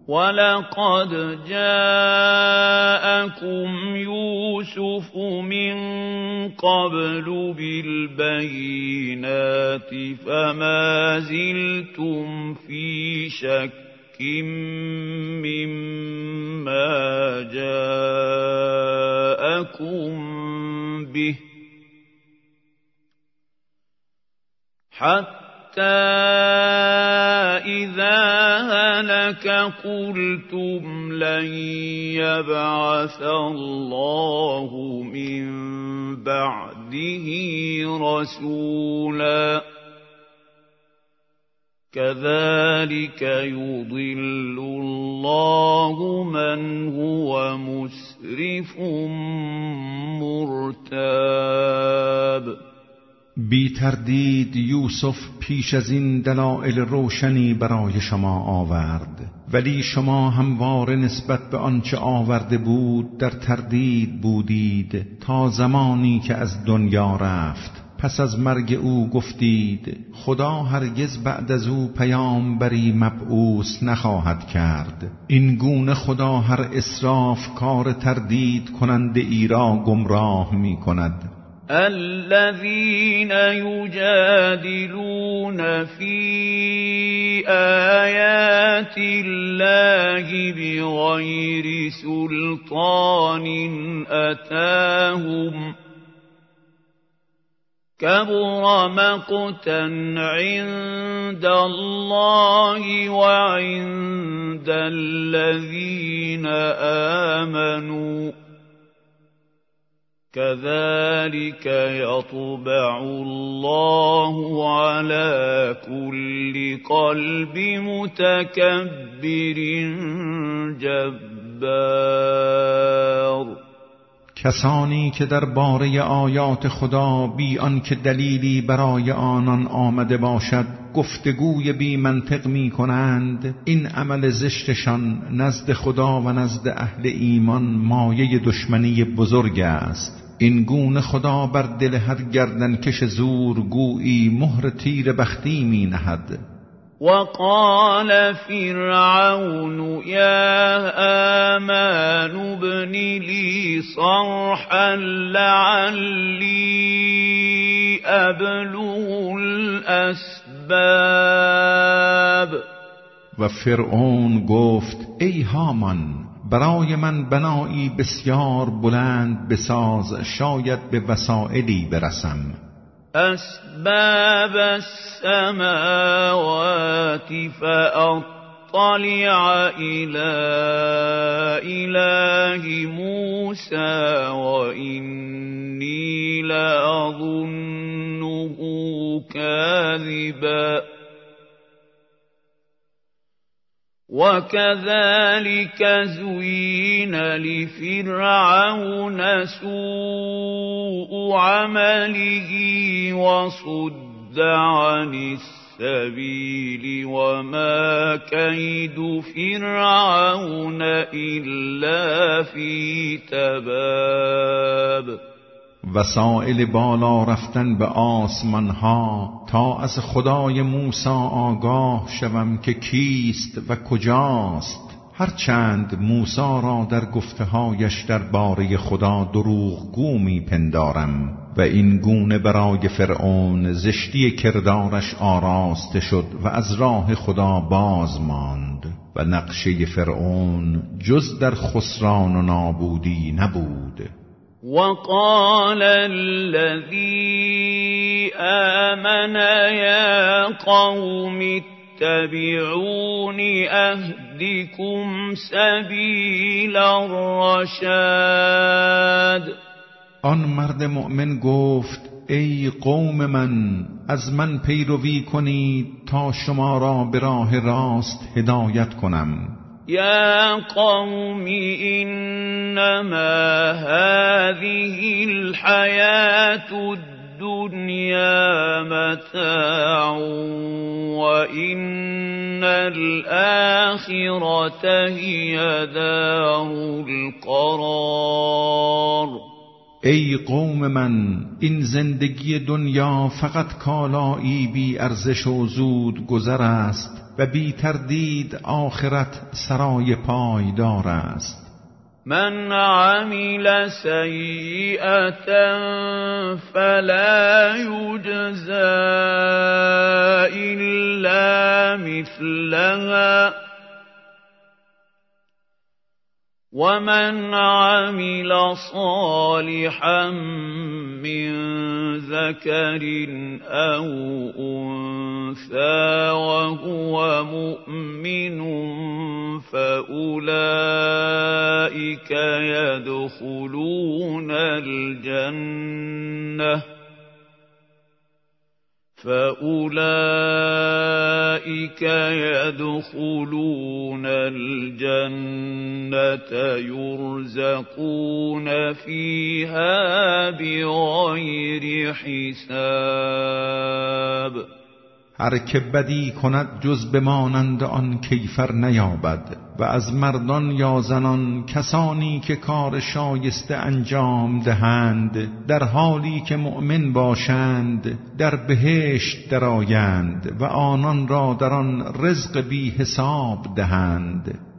وَلَقَدْ جَاءَكُمْ يُوسُفُ مِنْ قَبْلُ بِالْبَيِّنَاتِ فَمَا زِلْتُمْ فِي شَكٍّ مِّمَّا جَاءَكُمْ بِهِ حَتَّى إِذَا هَلَكَ قُلْتُمْ لَن يَبْعَثَ اللَّهُ مِن بَعْدِهِ رَسُولًا كَذَلِكَ يُضِلُّ اللَّهُ مَنْ هُوَ مُسْرِفٌ مُرْتَابٌ. بی تردید یوسف پیش از این دلایل روشنی برای شما آورد، ولی شما همواره نسبت به آنچه آورده بود در تردید بودید تا زمانی که از دنیا رفت. پس از مرگ او گفتید خدا هرگز بعد از او پیامبری مبعوث نخواهد کرد. این گونه خدا هر اسراف کار تردید کننده ای را گمراه می کند. الذين يجادلون في آيات الله بغير سلطان أتاهم كبر مقتا عند الله وعند الذين آمنوا كذلك يطبع الله على كل قلب متكبر جبار. کسانی که درباره آیات خدا بی آنکه دلیلی برای آنان آمده باشد گفتگوی بی منطق می کنند، این عمل زشتشان نزد خدا و نزد اهل ایمان مایه دشمنی بزرگ است. این گونه خدا بر دل هر گردنکش زورگویی مهر تیر بختی می نهد. وقال فرعون يا آمان ابن لي صرحا لعلي أبلغ الأسباب. و فرعون گفت ای هامان برای من بنایی بسیار بلند بساز، شاید به وسائلی برسم. أسباب السماوات فأطلع إلى إله موسى وإني لأظنه كاذبا. وكذلك زين لفرعون سوء عمله وصد عن السبيل وما كيد فرعون إلا في تباب. وسائل بالا رفتن به آسمان ها تا از خدای موسی آگاه شوم که کیست و کجاست. هرچند موسی را در گفتهایش درباره خدا دروغگو می پندارم و این گونه برای فرعون زشتی کردارش آراسته شد و از راه خدا باز ماند و نقشه فرعون جز در خسران و نابودی نبود. وقال الذي آمن يا قوم اتبعون أهدكم سبيل الرشاد. آن مرد مؤمن گفت ای قوم من از من پیروی کنید تا شما را به راه راست هدایت کنم. يا قوم إنما هذه الحياة الدنيا متاع وإن الآخرة هي دار القرار. ای قوم من، این زندگی دنیا فقط کالایی بی ارزش و زود گذر است و بی تردید آخرت سرای پایدار است. من عمل سیئة فلا یجزى إلا مثلها ومن عمل صالحا من ذكر أو أنثى وهو مؤمن فأولئك يدخلون الجنة يرزقون فيها بغير حساب. هر که بدی کند جز بمانند آن کیفر نیابد و از مردان یا زنان کسانی که کار شایسته انجام دهند در حالی که مؤمن باشند در بهشت درآیند و آنان را در آن رزق بی حساب دهند.